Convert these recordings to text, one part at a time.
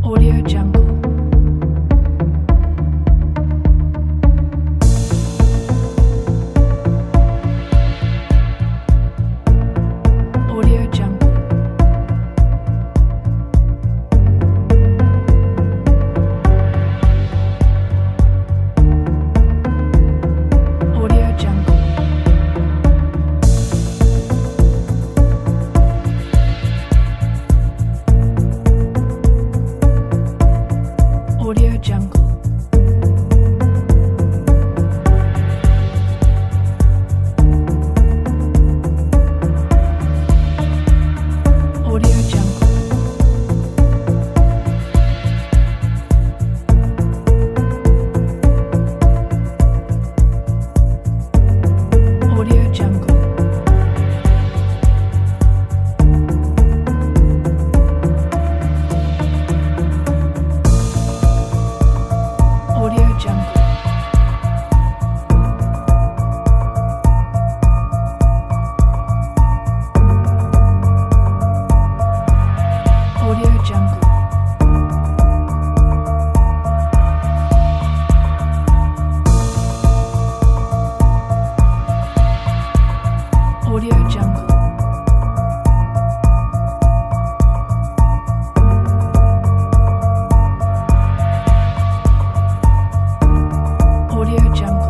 Audio Jungle. Audio Jungle. Audio Jungle. Audio Jungle. Audio Jungle. Audio Jungle. Audio Jungle. Audio Jungle. Audio Jungle. Audio Jungle.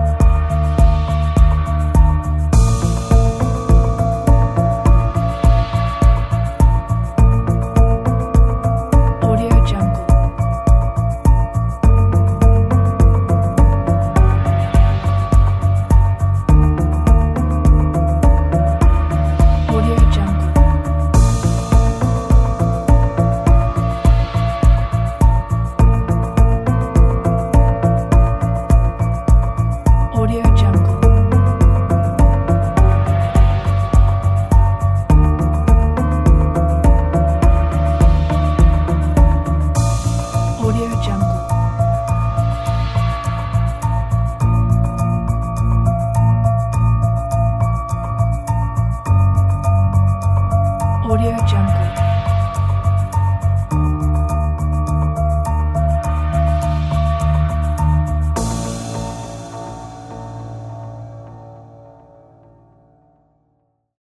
Audio Jungle. Audio Jungle. Audio Jungle. Audio Jungle. Audio Jungle.